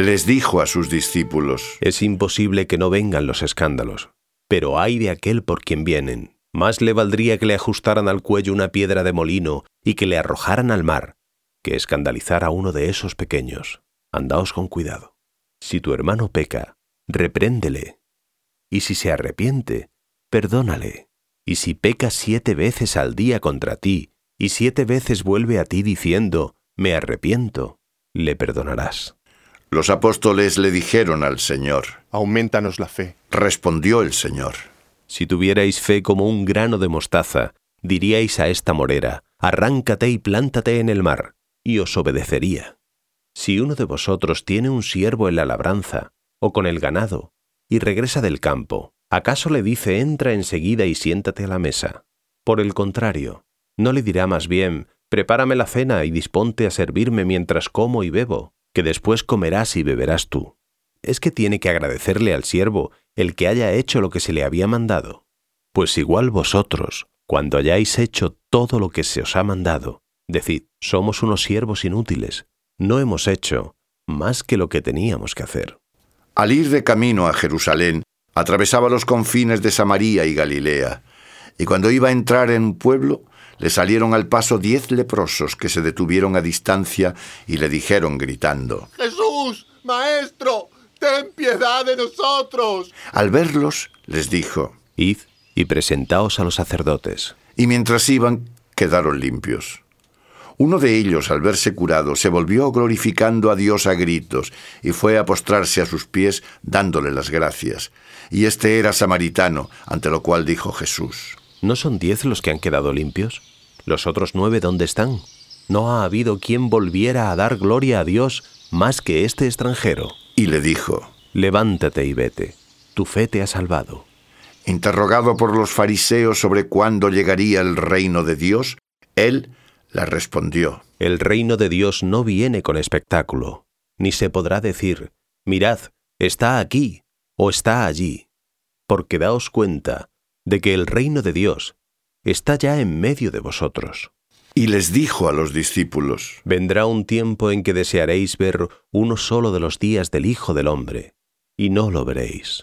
les dijo a sus discípulos: Es imposible que no vengan los escándalos, pero ay de aquel por quien vienen. Más le valdría que le ajustaran al cuello una piedra de molino y que le arrojaran al mar, que escandalizar a uno de esos pequeños. Andaos con cuidado. Si tu hermano peca, repréndele. Y si se arrepiente, perdónale. Y si peca 7 veces al día contra ti, y 7 veces vuelve a ti diciendo, me arrepiento, le perdonarás. Los apóstoles le dijeron al Señor: Aumentanos la fe. Respondió el Señor: Si tuvierais fe como un grano de mostaza, diríais a esta morera, arráncate y plántate en el mar, y os obedecería. Si uno de vosotros tiene un siervo en la labranza, o con el ganado, y regresa del campo, ¿acaso le dice entra enseguida y siéntate a la mesa? Por el contrario, ¿no le dirá más bien, prepárame la cena y disponte a servirme mientras como y bebo, que después comerás y beberás tú? ¿Es que tiene que agradecerle al siervo el que haya hecho lo que se le había mandado? Pues igual vosotros, cuando hayáis hecho todo lo que se os ha mandado, decid, somos unos siervos inútiles, no hemos hecho más que lo que teníamos que hacer. Al ir de camino a Jerusalén, atravesaba los confines de Samaria y Galilea, y cuando iba a entrar en un pueblo, le salieron al paso 10 leprosos que se detuvieron a distancia y le dijeron gritando: ¡Jesús, Maestro, ten piedad de nosotros! Al verlos, les dijo: Id y presentaos a los sacerdotes. Y mientras iban, quedaron limpios. Uno de ellos, al verse curado, se volvió glorificando a Dios a gritos y fue a postrarse a sus pies dándole las gracias. Y este era samaritano, ante lo cual dijo Jesús: ¿No son 10 los que han quedado limpios? ¿Los otros 9 dónde están? ¿No ha habido quien volviera a dar gloria a Dios más que este extranjero? Y le dijo: Levántate y vete, tu fe te ha salvado. Interrogado por los fariseos sobre cuándo llegaría el reino de Dios, él le respondió: El reino de Dios no viene con espectáculo, ni se podrá decir, mirad, está aquí o está allí, porque daos cuenta de que el reino de Dios está ya en medio de vosotros. Y les dijo a los discípulos: Vendrá un tiempo en que desearéis ver uno solo de los días del Hijo del Hombre, y no lo veréis.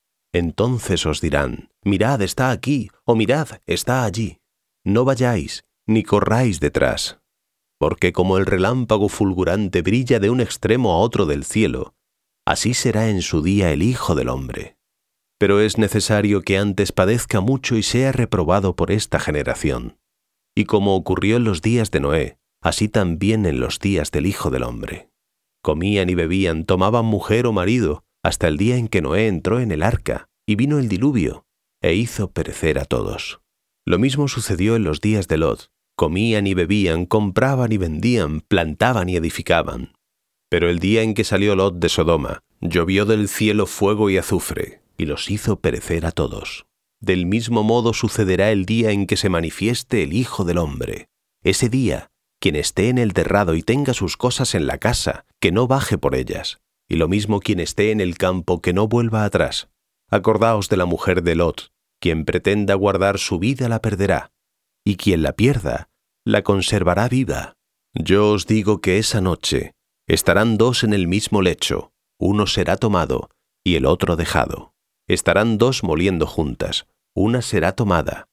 Entonces os dirán, mirad, está aquí, o mirad, está allí. No vayáis, ni corráis detrás, porque como el relámpago fulgurante brilla de un extremo a otro del cielo, así será en su día el Hijo del Hombre. Pero es necesario que antes padezca mucho y sea reprobado por esta generación. Y como ocurrió en los días de Noé, así también en los días del Hijo del Hombre. Comían y bebían, tomaban mujer o marido, hasta el día en que Noé entró en el arca, y vino el diluvio, e hizo perecer a todos. Lo mismo sucedió en los días de Lot. Comían y bebían, compraban y vendían, plantaban y edificaban. Pero el día en que salió Lot de Sodoma, llovió del cielo fuego y azufre, y los hizo perecer a todos. Del mismo modo sucederá el día en que se manifieste el Hijo del Hombre. Ese día, quien esté en el terrado y tenga sus cosas en la casa, que no baje por ellas, y lo mismo quien esté en el campo, que no vuelva atrás. Acordaos de la mujer de Lot. Quien pretenda guardar su vida la perderá, y quien la pierda, la conservará viva. Yo os digo que esa noche estarán 2 en el mismo lecho, uno será tomado y el otro dejado. Estarán 2 moliendo juntas, una será tomada